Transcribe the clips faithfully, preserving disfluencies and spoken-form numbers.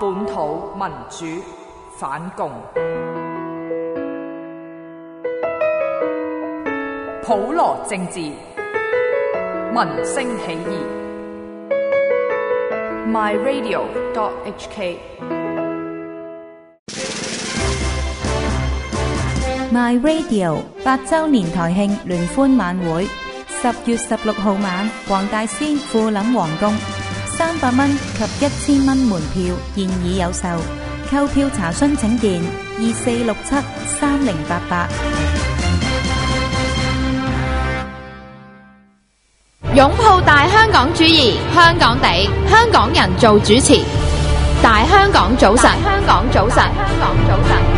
本土民主反共，普羅政治，民聲起義。My Radio dot H K My Radio 八周年台慶聯歡晚會，十月十六號晚，黃大仙富林皇宮，三百蚊及一千蚊門票現已有售，購票查詢請電二四六七三零八八。 擁抱大香港主義，香港地，香港人做主持。大香港早晨，香港早晨，香港早晨。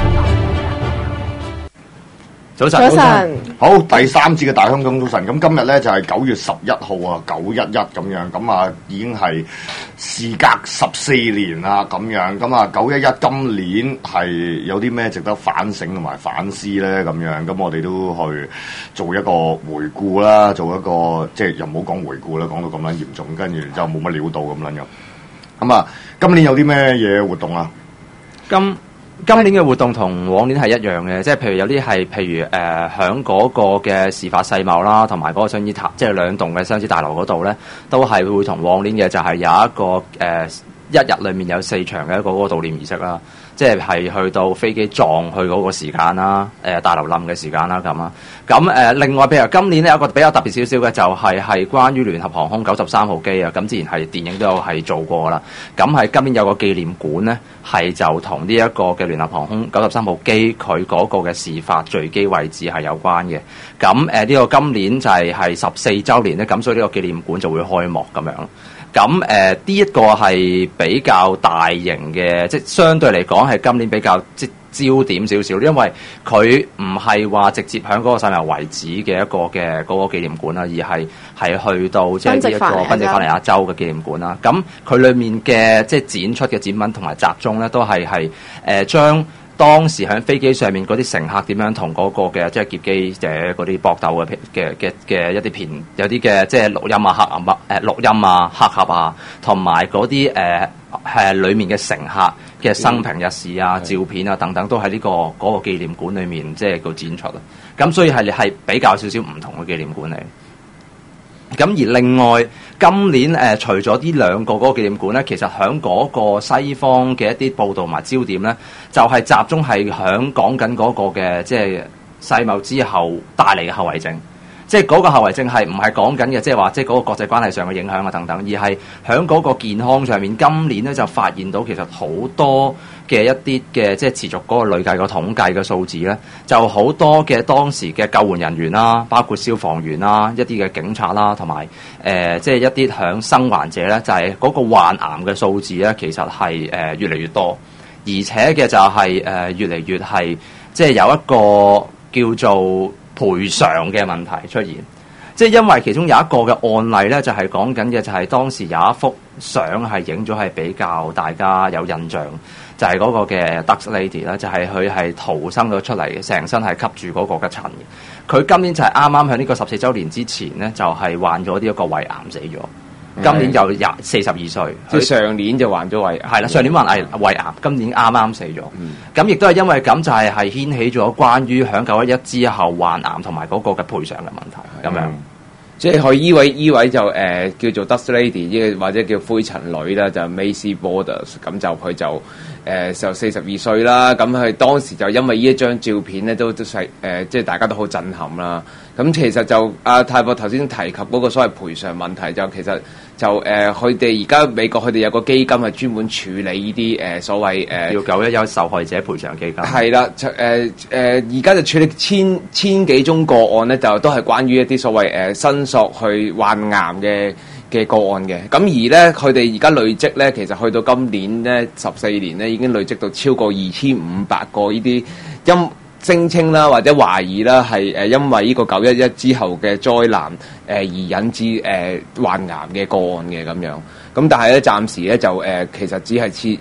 早晨，早晨，好，第三節嘅大香港早晨。咁今日咧就係九月十一號啊，九一一咁樣，咁啊已經係事隔十四年啦，咁樣，咁啊九一一今年係有啲咩值得反省同埋反思咧？咁樣，咁我哋都去做一個回顧啦，做一個即係又唔好講回顧啦，講到咁樣嚴重，跟住就冇乜料到咁樣樣。咁啊，今年有啲咩嘢活動啊？ 今今年嘅活動同往年係一樣嘅，即係譬如有啲係譬如誒響嗰個嘅事發世貿啦，同埋嗰個雙子塔，即係兩棟嘅雙子大樓嗰度咧，都係會同往年嘅就係有一個誒、呃、一日裡面有四場嘅一個嗰個悼念儀式啦。即係係去到飛機撞去嗰個時間啦，誒、呃、大樓冧嘅時間啦咁啊，咁誒、呃、另外譬如今年咧有一個比較特別少少嘅就係係關於聯合航空九十三號機啊，咁之前係電影都有係做過啦，咁係今年有個紀念館咧，係就同呢一個嘅聯合航空九十三號機佢嗰個嘅事發墜機位置係有關嘅，咁誒呢個今年就係係十四週年咧，咁所以呢個紀念館就會開幕咁樣。咁誒呢一個係比較大型嘅，即係相對嚟講係今年比較即焦點少少，因為佢唔係話直接喺嗰個世貿遺址嘅一個嘅嗰個紀念館啦，而係係去到即係呢一個賓夕法尼亞州嘅紀念館啦。咁佢裡面嘅即係展出嘅展品同埋集中咧，都係係誒將當時喺飛機上面嗰啲乘客點樣同嗰個嘅即係劫機嘅嗰啲搏鬥嘅嘅嘅嘅一啲片，有啲嘅即係錄音啊、黑暗啊、誒錄音啊、黑盒啊，同埋嗰啲誒係裡面嘅乘客嘅生平日事啊、照片啊等等，都喺呢個嗰個紀念館裡面即係個展出啦。咁所以係係比較少少唔同嘅紀念館嚟。咁而另外今年誒、呃、除咗呢兩個嗰個紀念館咧，其實喺嗰個西方嘅一啲報道同埋焦點咧，就係、是、集中係喺講緊嗰個嘅即係世貿之後帶嚟嘅後遺症。即係嗰個後遺症係唔係講緊嘅，即係話即係嗰個國際關係上嘅影響啊等等，而係喺嗰個健康上面，今年咧就發現到其實好多嘅一啲嘅即係持續嗰個累計個統計嘅數字咧，就好多嘅當時嘅救援人員啦，包括消防員啦、一啲嘅警察啦，同埋誒即係一啲響生還者咧，就係、是、嗰個患癌嘅數字咧，其實係誒、呃、越嚟越多，而且嘅就係、是、誒、呃、越嚟越係即係有一個叫做賠償嘅問題出現，即係因為其中有一個嘅案例咧，就係講緊嘅就係當時有一幅相係影咗係比較大家有印象，就係、是、嗰個嘅 Dutch Lady 啦，就係佢係逃生咗出嚟，成身係吸住嗰個嘅塵嘅。佢今年就係啱啱喺呢個十四週年之前咧，就係、是、患咗呢一個胃癌死咗。今年就廿四十二歲， 即係上年就患咗胃癌， 係啦，上年患癌胃癌，今年啱啱死咗。咁亦都係因為咁，就係係掀起咗關於響九一一之後患癌同埋嗰個嘅賠償嘅問題。咁樣， 即係佢依位依位就誒、呃、叫做 Dust Lady，或者叫灰塵女啦，就 Maisie Borders。咁就佢就誒就四十二歲啦。咁佢當時就因為呢一張照片咧，都都係誒即係大家都好震撼啦。咁其實就阿、啊、泰博頭先提及嗰個所謂賠償問題，就其實就誒佢哋而家美國佢哋有個基金係專門處理呢啲誒所謂誒叫九一一受害者賠償基金。 係啦，誒誒而家就處理千千幾宗個案咧，就都係關於一啲所謂誒、呃、申索去患癌嘅嘅個案嘅。咁而咧佢哋而家累積咧，其實去到今年咧十四年咧，已經累積到超過二千五百個呢啲因聲稱啦，或者懷疑啦，係誒因為呢個九一一之後嘅災難誒而引致誒、呃、患癌嘅個案嘅咁樣。咁但係咧，暫時咧就誒、呃、其實只係切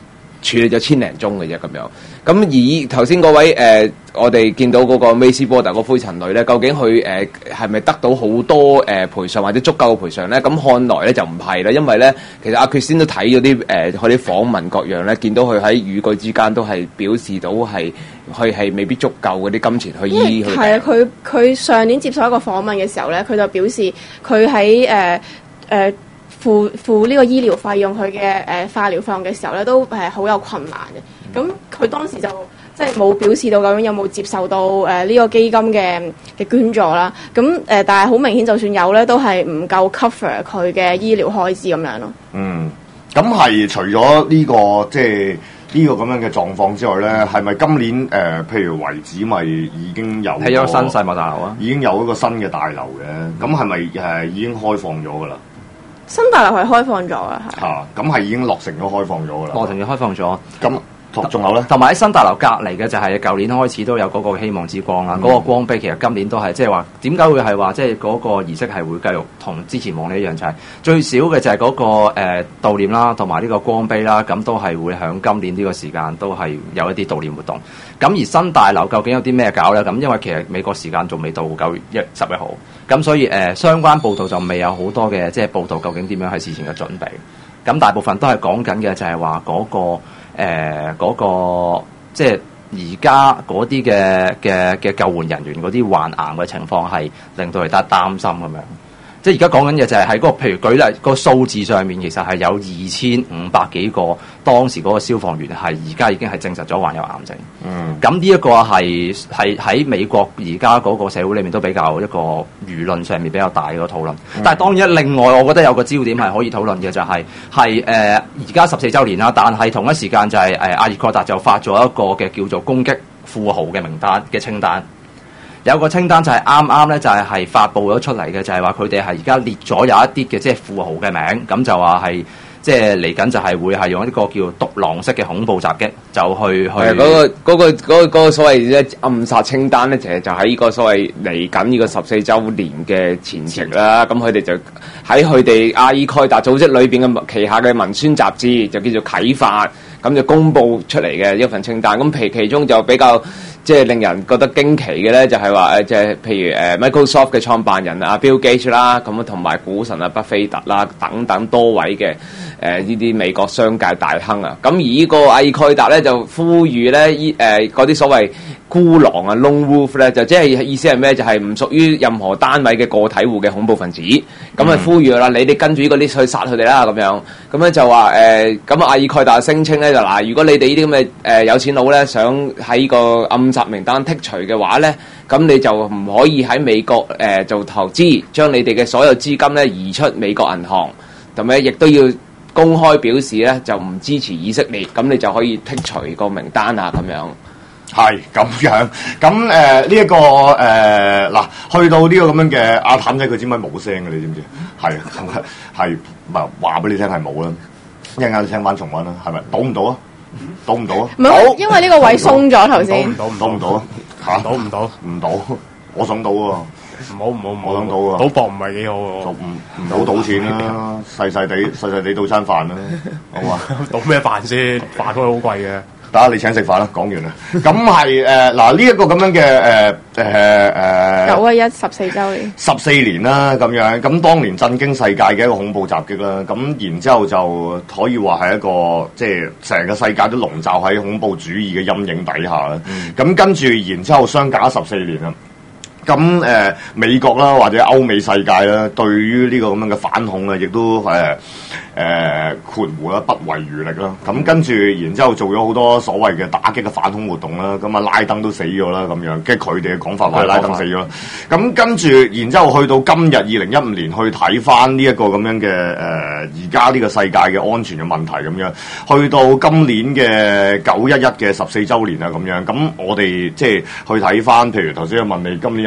處理咗千零宗嘅啫咁樣。咁而頭先嗰位誒、呃，我哋見到嗰個 Macy Border 個灰塵女咧，究竟佢誒係咪得到好多誒、呃、賠償或者足夠嘅賠償咧？咁看來咧就唔係啦，因為咧其實阿決先都睇咗啲誒佢啲訪問各樣咧，見到佢喺語句之間都係表示到係佢係未必足夠嗰啲金錢去醫佢。 係啊，佢佢上年接受一個訪問嘅時候咧，佢就表示佢喺誒誒付付呢個醫療費用佢嘅誒化療費用嘅時候咧，都係好有困難嘅。咁佢當時就即係冇表示到究竟有冇接受到誒呢、呃這個基金嘅嘅捐助啦。咁誒、呃，但係好明顯，就算有咧，都係唔夠 cover 佢嘅醫療開支咁樣咯。 嗯，咁係除咗呢、這個即係呢個咁樣嘅狀況之外咧，係咪今年誒、呃、譬如遺址咪已經有係有新世貿大樓啊？ 已經有一個新嘅大樓嘅，咁係咪誒已經開放咗㗎啦？ 新大樓係開放咗啊，係。 嚇，咁係已經落成咗開放咗㗎啦。 落成咗開放咗， 咁。仲有咧， 同埋喺新大樓隔離嘅就係舊年開始都有嗰個希望之光啦。嗰、嗯、個光碑其實今年都係即係話點解會係話即係嗰個儀式係會繼續同之前往呢一樣，就係、是、最少嘅就係嗰、那個誒、呃、悼念啦，同埋呢個光碑啦，咁都係會喺今年呢個時間都係有一啲悼念活動。咁而新大樓究竟有啲咩搞咧？咁因為其實美國時間仲未到九月十一號，咁所以誒、呃、相關報道就未有好多嘅即係報道究竟點樣係事前嘅準備。咁大部分都係講緊嘅就係話嗰個。誒嗰、呃那個即係而家嗰啲嘅嘅嘅救援人員嗰啲患癌嘅情況係令到佢哋擔心咁樣，即係而家講緊嘅就係喺嗰個譬如舉例個數字上面，其實係有二千五百幾個當時嗰個消防員係而家已經係證實咗患有癌症。嗯，咁呢一個係係喺美國而家嗰個社會裏面都比較一個輿論上面比較大嘅一個討論。嗯、但係當然另外我覺得有個焦點係可以討論嘅就係係誒而家十四週年啦，但係同一時間就係、是、誒、呃、阿爾蓋達就發咗一個嘅叫做攻擊富豪嘅名單嘅清單。有個清單就係啱啱咧，就係係發布咗出嚟嘅，就係話佢哋係而家列咗有一啲嘅即係富豪嘅名，咁就話係即係嚟緊就係會係用一個叫獨狼式嘅恐怖襲擊，就去去。係嗰、嗰個嗰、嗰個嗰、嗰個嗰個所謂咧暗殺清單咧，其實就喺呢個所謂嚟緊呢個十四週年嘅前夕啦。咁佢哋就喺佢哋阿爾蓋達組織裏邊嘅旗下嘅文宣雜誌，就叫做啟發，咁就公佈出嚟嘅一份清單。咁其其中就比較。即係令人覺得驚奇嘅咧，就係話誒，即係譬如誒、呃、Microsoft 嘅創辦人啊 Bill Gates 啦，咁啊同埋股神啊巴菲特啦等等多位嘅誒呢啲美國商界大亨啊，咁而呢個阿爾蓋達咧就呼籲咧依誒嗰啲所謂孤狼啊 Lone Wolf 咧，就即係意思係咩？就係、是、唔屬於任何單位嘅個體戶嘅恐怖分子，咁啊、嗯、呼籲啦，你哋跟住呢個 list 去殺佢哋啦，咁樣咁咧就話誒，咁、呃、阿爾蓋達聲稱咧就嗱，如果你哋呢啲咁嘅誒有錢佬咧想喺呢個暗殺名單剔除嘅話咧，咁你就唔可以喺美國誒、呃、做投資，將你哋嘅所有資金咧移出美國銀行，同埋亦都要公開表示咧就唔支持以色列，咁你就可以剔除個名單啊，咁樣。 係咁樣，咁誒呢一個誒嗱、呃，去到呢個咁樣嘅阿譚仔，佢支咪冇聲嘅，你知唔知？係係唔係話俾你聽係冇啦？一陣間聽翻重溫啦，係咪？倒唔到啊？倒唔到啊？ 唔係，因為呢個位鬆咗頭先。 倒唔倒唔到啊？嚇！ 倒唔到？ 唔倒，我想倒喎。 唔好唔好唔好， 我想倒啊！ 賭博唔係幾好喎。 唔唔好賭錢啦，細細地細細地賭餐飯啦，好嘛？ 賭咩飯先？飯都係好貴嘅。 得啦，你請食飯啦，講完啦。咁係誒嗱呢一個咁樣嘅誒誒誒九一一十四週年， 十四年啦咁樣，咁當年震驚世界嘅一個恐怖襲擊啦，咁然之後就可以話係一個即係成個世界都籠罩喺恐怖主義嘅陰影底下啦。咁、嗯、跟住然之後相隔十四年啦。咁誒、呃、美國啦，或者歐美世界啦，對於呢個咁樣嘅反恐啊，亦都誒誒括弧啦，不遺餘力啦。咁跟住，然之後做咗好多所謂嘅打擊嘅反恐活動啦。咁啊，拉登都死咗啦，咁樣，即係佢哋嘅講法話拉登死咗啦。咁跟住，然之後去到今日二零一五年去睇翻呢一個咁樣嘅誒而家呢個世界嘅安全嘅問題咁樣，去到今年嘅九一一嘅十四週年啊咁樣。咁我哋即係去睇翻，譬如頭先我問你今年有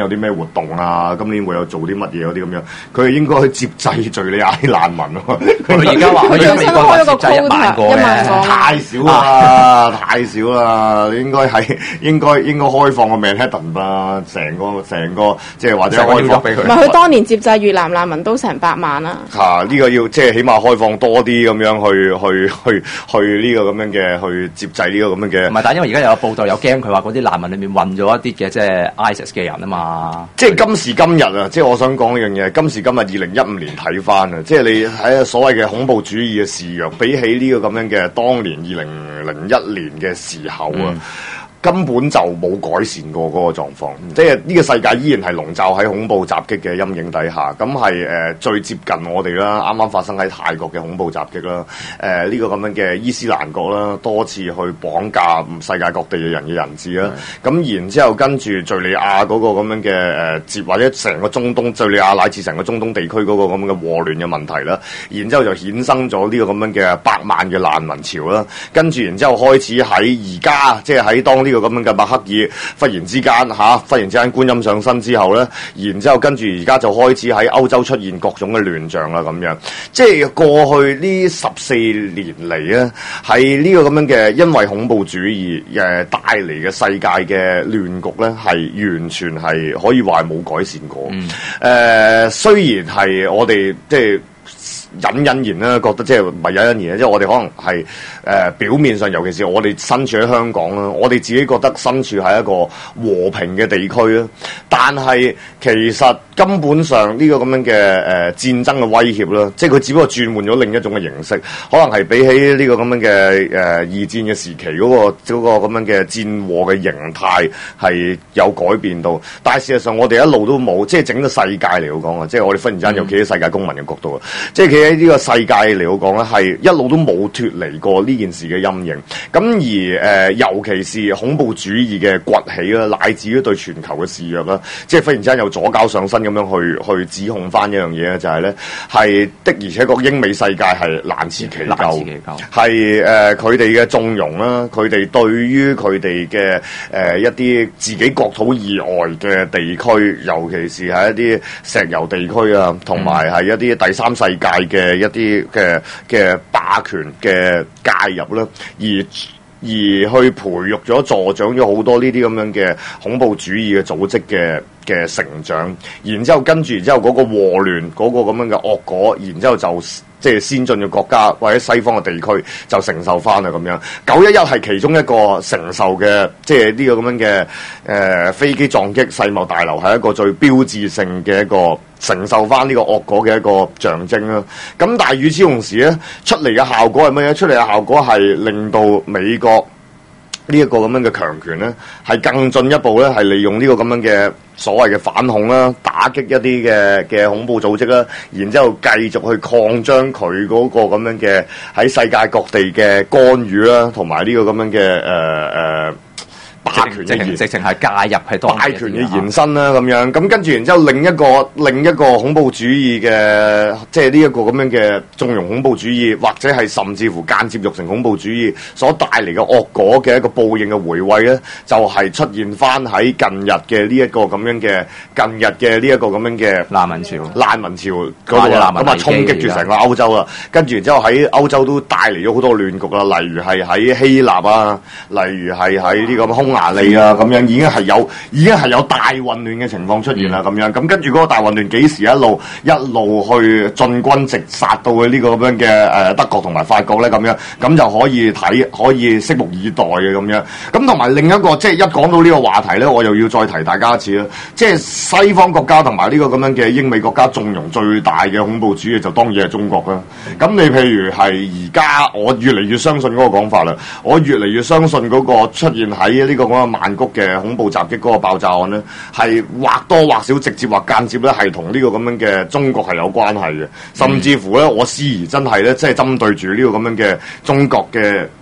有啲咩活動啊，今年會有做啲乜嘢嗰啲咁樣，佢係應該去接濟敍利亞啲難民咯。 佢而家話佢美國話接濟一萬個咧， 太少啦，太少啦，你應該係應該應該開放個 Manhattan 吧，成個成個即係或者開放俾佢。 唔係佢當年接濟越南難民都成百萬啦。 嚇、啊！呢、這個要即係起碼開放多啲咁樣去去去去呢個咁樣嘅去接濟呢個咁樣嘅。 唔係，但係因為而家有個報道有驚佢話嗰啲難民裏面混咗一啲嘅即係 ISIS 嘅人啊嘛。 即係今時今日啊！即係我想講一樣嘢，今時今日二零一五年睇翻啊，即係你喺所謂嘅恐怖主義嘅肆虐，比起呢個咁樣嘅當年二零零一年嘅時候啊。嗯根本就冇改善過嗰個狀況，嗯、即係呢個世界依然係籠罩喺恐怖襲擊嘅陰影底下。咁係誒最接近我哋啦，啱啱發生喺泰國嘅恐怖襲擊啦，誒、呃、呢、呢個咁樣嘅伊斯蘭國啦，多次去綁架世界各地嘅人嘅人質啦。咁、嗯、然之後跟住敍利亞嗰個咁樣嘅誒接或者成個中東敍利亞乃至成個中東地區嗰個咁嘅禍亂嘅問題啦，然之後就衍生咗呢個咁樣嘅百萬嘅難民潮啦。跟住然之後開始喺而家即係喺當呢、呢個。咁樣嘅默克爾忽然之間嚇、啊，忽然之間觀音上身之後咧，然之後跟住而家就開始喺歐洲出現各種嘅亂象啦，咁樣即係過去呢十四年嚟咧，喺呢個咁樣嘅因為恐怖主義誒帶嚟嘅世界嘅亂局咧，係完全係可以話係冇改善過。誒、嗯呃，雖然係我哋即係。隱隱然咧，覺得即係唔係隱隱然咧，即係我哋可能係誒、呃、表面上，尤其是我哋身處喺香港啦，我哋自己覺得身處喺一個和平嘅地區啦。但係其實根本上呢個咁樣嘅誒、呃、戰爭嘅威脅啦，即係佢只不過轉換咗另一種嘅形式，可能係比起呢個咁樣嘅誒、呃、二戰嘅時期嗰、嗰個嗰、嗰個咁樣嘅戰禍嘅形態係有改變到。但係事實上我哋一路都冇，即係整個世界嚟講啊，即係我哋忽然之間又企喺世界公民嘅角度啊，嗯、即係喺呢個世界嚟講咧，係一路都冇脫離過呢件事嘅陰影。咁而誒、呃，尤其是恐怖主義嘅崛起啦，乃至於對全球嘅肆虐啦，即係忽然之間又左膠上身咁樣去去指控翻一樣嘢咧，就係、是、咧，係的而且確英美世界係難辭其咎，係誒佢哋嘅縱容啦，佢哋對於佢哋嘅誒一啲自己國土以外嘅地區，尤其是係一啲石油地區啊，同埋係一啲第三世界嘅一啲嘅嘅霸權嘅介入啦，而而去培育咗助長咗好多呢啲咁樣嘅恐怖主義嘅組織嘅嘅成長，然之後跟住然之後嗰個禍亂嗰個咁樣嘅惡果，然之後就即係先進嘅國家或者西方嘅地區就承受翻啦咁樣。九一一係其中一個承受嘅，即係呢個咁樣嘅誒、呃、飛機撞擊世貿大樓係一個最標誌性嘅一個承受翻呢個惡果嘅一個象徵啦。咁但係與此同時咧，出嚟嘅效果係乜嘢？出嚟嘅效果係令到美國呢一個咁樣嘅強權咧，係更進一步咧，係利用呢個咁樣嘅所謂嘅反恐啦，打擊一啲嘅嘅恐怖組織啦，然之後繼續去擴張佢嗰個咁樣嘅喺世界各地嘅干預啦，同埋呢個咁樣嘅誒誒。呃霸權嘅延直情係介入係霸權嘅延伸啦，咁樣咁跟住，然之後另一個另一個恐怖主義嘅，即係呢一個咁樣嘅縱容恐怖主義，或者係甚至乎間接育成恐怖主義所帶嚟嘅惡果嘅一個報應嘅回饋咧，就係、是、出現翻喺近日嘅呢一個咁樣嘅近日嘅呢一個咁樣嘅難民潮，難民潮嗰度啦，咁啊衝擊住成個歐洲啦，跟住然之後喺歐洲都帶嚟咗好多亂局啦，例如係喺希臘啊，例如係喺呢個匈牙利啊，咁樣已經係有，已經係有大混亂嘅情況出現啦，咁樣咁跟住嗰個大混亂幾時一路一路去進軍直殺到去呢個咁樣嘅誒德國同埋法國咧，咁樣咁就可以睇，可以拭目以待嘅咁樣。咁同埋另一個即係一講到呢個話題咧，我又要再提大家一次啦，即係西方國家同埋呢個咁樣嘅英美國家縱容最大嘅恐怖主義就當然係中國啦。咁你譬如係而家我越嚟越相信嗰個講法啦，我越嚟越相信嗰個出現喺呢個咁嘅曼谷嘅恐怖襲擊嗰個爆炸案咧，係或多或少直接或間接咧，係同呢個咁樣嘅中國係有關係嘅，甚至乎咧，我思疑真係咧，即係針對住呢個咁樣嘅中國嘅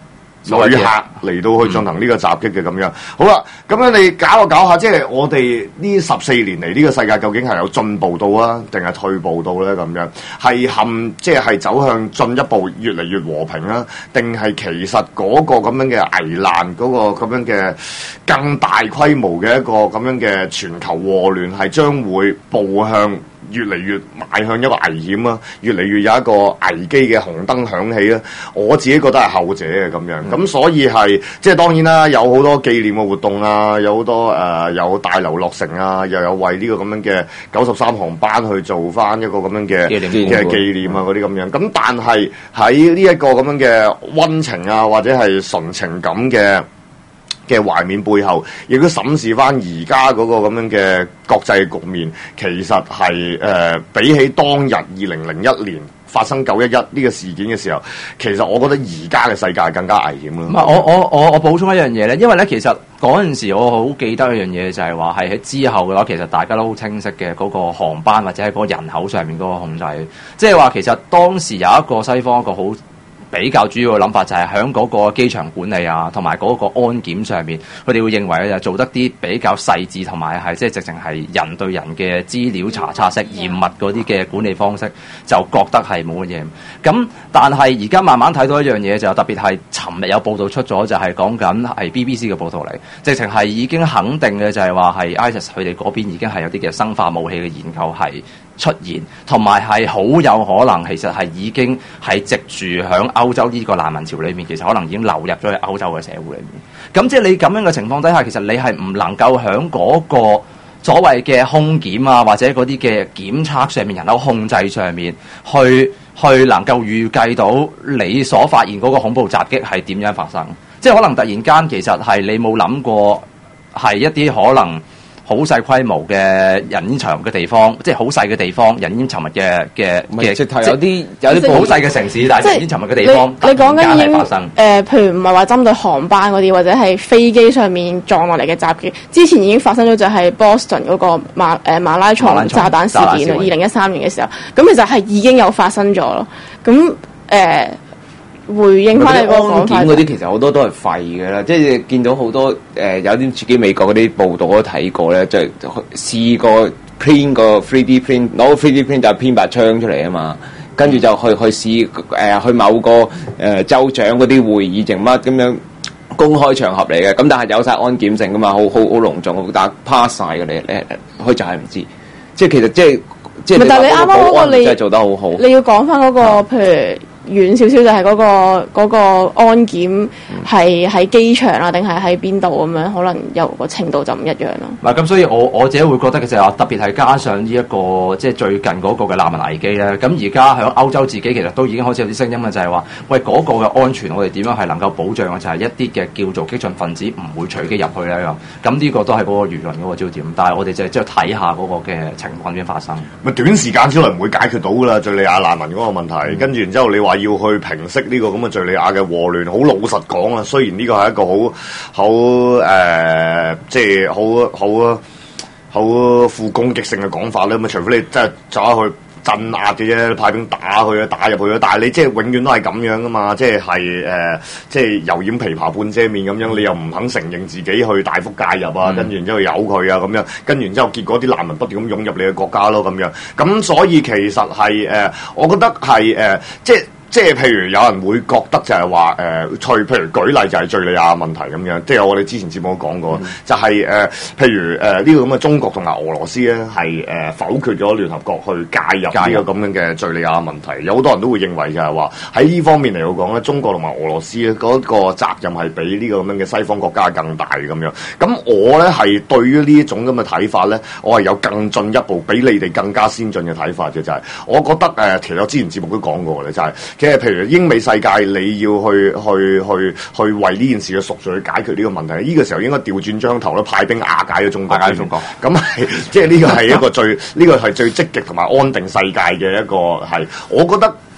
旅客嚟到去進行呢個襲擊嘅咁樣。好啦，咁樣你搞下搞下，即係我哋呢十四年嚟呢個世界究竟係有進步到啊，定係退步到咧？咁樣係陷即係係走向進一步越嚟越和平啊，定係其實嗰個咁樣嘅危難，嗰、那個咁樣嘅更大規模嘅一個咁樣嘅全球禍亂，係將會步向越嚟越邁向一個危險啊，越嚟越有一個危機嘅紅燈響起啊！我自己覺得係後者嘅咁樣，咁、嗯、所以係即係當然啦，有好多紀念嘅活動啊，有好多誒、呃、有大樓落成啊，又有為呢個咁樣嘅九十三航班去做翻一個咁樣嘅嘅紀念啊嗰啲咁樣。咁但係喺呢一個咁樣嘅溫情啊，或者係純情感嘅嘅懷緬背後，亦都審視翻而家嗰個咁樣嘅國際局面，其實係誒、呃、比起當日二零零一年發生九一一呢個事件嘅時候，其實我覺得而家嘅世界更加危險咯。 唔係，我我我我補充一樣嘢咧，因為咧其實嗰陣時我好記得一樣嘢，就係話係喺之後嘅話，其實大家都好清晰嘅嗰個航班或者係嗰個人口上面嗰個控制，即係話其實當時有一個西方一個好比較主要嘅諗法就係喺嗰個機場管理啊，同埋嗰個安檢上面，佢哋會認為就做得啲比較細緻，同埋係即係直情係人對人嘅資料查冊式嚴密嗰啲嘅管理方式，就覺得係冇乜嘢。咁但係而家慢慢睇到一樣嘢，就特別係尋日有報道出咗，就係講緊係 B B C 嘅報道嚟，直情係已經肯定嘅就係話係 ISIS 佢哋嗰邊已經係有啲嘅生化武器嘅研究係出現，同埋係好有可能其實係已經係藉住響歐洲呢個難民潮裏面，其實可能已經流入咗去歐洲嘅社會裏面。咁即係你咁樣嘅情況底下，其實你係唔能夠響嗰個所謂嘅空檢啊，或者嗰啲嘅檢測上面、人口控制上面，去去能夠預計到你所發現嗰個恐怖襲擊係點樣發生。即係可能突然間其實係你冇諗過係一啲可能好細規模嘅人煙稠密嘅地方，即係好細嘅地方，人煙稠密嘅嘅嘅， 直頭有啲有啲好細嘅城市，但係人煙稠密嘅地方， 你講緊已經發生誒，譬如唔係話針對航班嗰啲，或者係飛機上面撞落嚟嘅襲擊，之前已經發生咗就係 Boston 嗰個馬誒、呃、馬拉松炸彈事件啦，二零一三年嘅時候，咁其實係已經有發生咗咯，咁誒。呃回應翻你個講法， 安檢嗰啲其實好多都係廢嘅啦，即係見到好多誒、呃、有啲自己美國嗰啲報道我都睇過咧，就係、試過 print 個 three D print 攞個 three D print 就編把槍出嚟啊嘛，跟住就去去試誒、呃、去某個誒、呃、州長嗰啲會議定乜咁樣公開場合嚟嘅，咁但係有晒安檢性噶嘛，好好好隆重，但 pass 晒嘅你你佢就係唔知，即係其實即係即係。 但係你啱啱嗰個你真係做得好好， 你要講翻嗰個譬如。遠少少就係嗰、嗰個嗰個安檢係喺機場啊，定係喺邊度咁樣？可能有個程度就唔一樣咯。 嗱，咁所以我我自己會覺得嘅就係話，特別係加上呢、這、一個即係最近嗰個嘅難民危機咧。咁而家喺歐洲自己其實都已經開始有啲聲音嘅，就係話：喂，嗰、嗰個嘅安全我哋點樣係能夠保障嘅？就係、係、一啲嘅叫做激進分子唔會隨機入去咧咁。咁呢個都係嗰個輿論嗰個焦點。但係我哋就係即係睇下嗰個嘅情況點發生。 咪短時間之內唔會解決到㗎啦，敍利亞難民嗰個問題。嗯、跟住然之後你話要去平息呢個咁嘅敍利亞嘅禍亂，好老實講啊。雖然呢個係一個好好誒，即係好好好富攻擊性嘅講法咧。咁除非你真係走去鎮壓嘅啫，派兵打佢啊，打入去啊。但係你即係永遠都係咁樣噶嘛，即係係誒，即係油鹽琵琶半遮面咁樣，你又唔肯承認自己去大幅介入啊，嗯、跟住然之後由佢啊咁樣，跟住然之後結果啲難民不斷咁湧入你嘅國家咯咁樣。咁所以其實係誒、呃，我覺得係誒、呃，即係。即係譬如有人會覺得就係話誒，譬譬如舉例就係敍利亞問題咁樣，即係我哋之前節目都講過，嗯、就係、是、誒、呃，譬如誒呢、呃這個咁嘅中國同埋俄羅斯咧，係誒、呃、否決咗聯合國去介入呢個咁樣嘅敍利亞問題。有好多人都會認為就係話喺呢方面嚟講咧，中國同埋俄羅斯咧嗰個責任係比呢個咁樣嘅西方國家更大咁樣。咁我咧係對於呢一種咁嘅睇法咧，我係有更進一步比你哋更加先進嘅睇法嘅，就係、是、我覺得誒、呃，其實我之前節目都講過咧，就係、是。即係譬如英美世界，你要去去去去為呢件事嘅贖罪去解決呢個問題，呢、這個時候應該調轉張頭咧，派兵瓦解咗中國。瓦解中國，咁係即係呢個係一個最呢個係最積極同埋安定世界嘅一個係，我覺得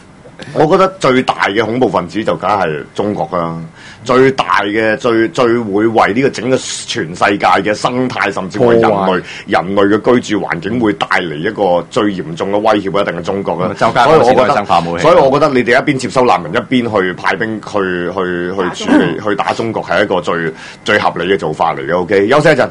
我覺得最大嘅恐怖分子就梗係中國啦，最大嘅最最會為呢個整個全世界嘅生態，甚至為人類人類嘅居住環境會帶嚟一個最嚴重嘅威脅，一定係中國啦。 周街所以我覺得生化武器， 所以我覺得你哋一邊接收難民，一邊去派兵去去去處理去打中國，係一個最最合理嘅做法嚟嘅。OK， 休息一陣。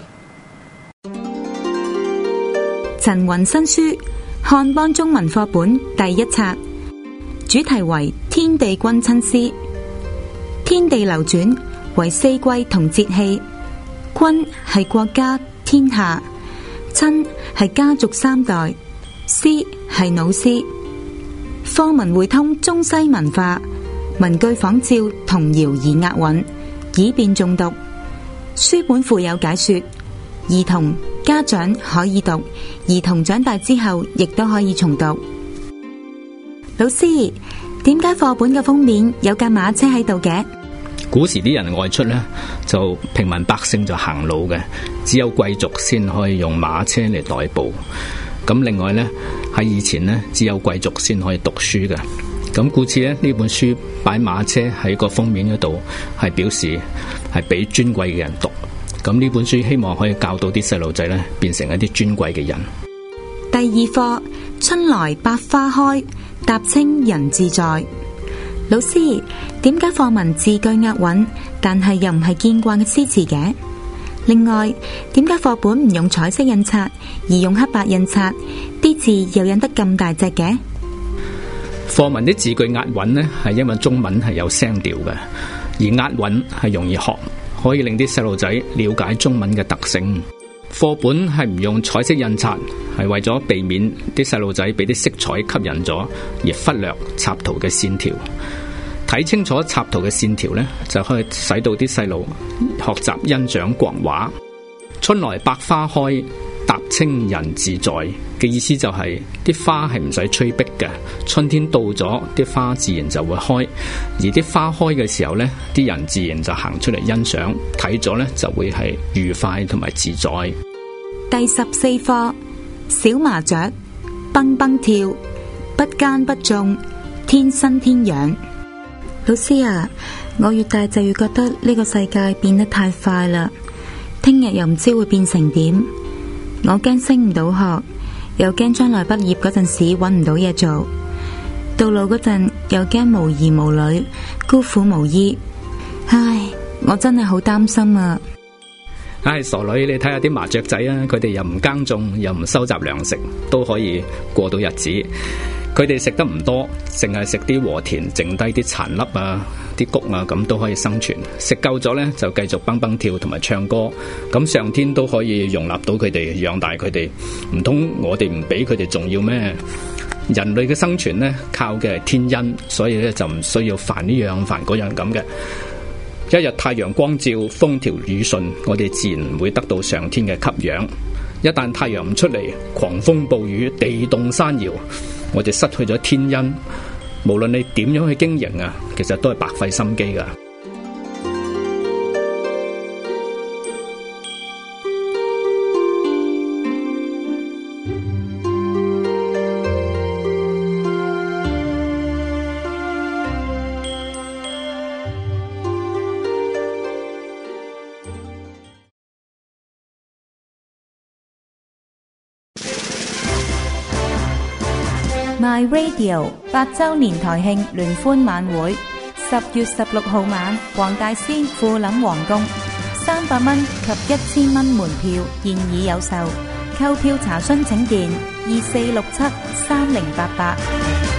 陳雲新書漢邦中文課本第一冊，主題為天地君親師。天地流轉為四季同節氣，君係國家天下，親係家族三代，師係老師。課文匯通中西文化，文句仿照童謠而押韻，以便誦讀。書本附有解說，兒童家長可以讀，兒童長大之後亦都可以重讀。老師，點解課本嘅封面有架馬車喺度嘅？ 古時啲人外出呢，就平民百姓就行路嘅，只有貴族先可以用馬車嚟代步。咁另外呢，喺以前呢，只有貴族先可以讀書嘅。咁故此呢，呢本書擺馬車喺個封面嗰度，係表示係俾尊貴嘅人讀。咁呢本書希望可以教導啲細路仔呢，變成一啲尊貴嘅人。 第二課，春來百花開，踏青人自在。老師，點解課文字句押韻，但係又唔係見慣嘅詩詞嘅？另外，點解課本唔用彩色印刷，而用黑白印刷？啲字又印得咁大隻嘅？ 課文啲字句押韻呢，係因為中文係有聲調嘅，而押韻係容易學，可以令啲細路仔了解中文嘅特性。課本係唔用彩色印刷，係為咗避免啲細路仔俾啲色彩吸引咗，而忽略插圖嘅線條。睇清楚插圖嘅線條呢，就可以使到啲細路學習欣賞國畫。春來百花開，踏青人自在嘅意思就係、是、啲花係唔使催逼嘅，春天到咗，啲花自然就會開，而啲花開嘅時候呢，啲人自然就行出嚟欣賞，睇咗呢就會係愉快同埋自在。 第十四課，小麻雀蹦蹦跳，不耕不種，天生天養。老師啊，我越大就越覺得呢個世界變得太快啦，聽日又唔知會變成點。我驚升唔到學，又驚將來畢業嗰陣時搵唔到嘢做，到老嗰陣又驚無兒無女，孤苦無依。唉，我真係好擔心啊！ 唉，傻女，你睇下啲麻雀仔啊，佢哋又唔耕種，又唔收集糧食，都可以過到日子。佢哋食得唔多，淨係食啲禾田剩低啲殘粒啊、啲穀啊，咁都可以生存。食夠咗呢，就繼續蹦蹦跳同埋唱歌。咁上天都可以容納到佢哋，養大佢哋。唔通我哋唔俾佢哋重要咩？人類嘅生存呢，靠嘅係天恩，所以咧就唔需要煩呢樣煩嗰樣咁嘅。一日太陽光照，風調雨順，我哋自然會得到上天嘅給養。一旦太陽唔出嚟，狂風暴雨，地動山搖，我哋失去咗天恩。無論你點樣去經營啊，其實都係白費心機噶。 My Radio 八周年台慶聯歡晚會，十月十六號晚，黃大仙富林皇宮，三百蚊及一千蚊門票現已有售，購票查詢請電二四六七三零八八。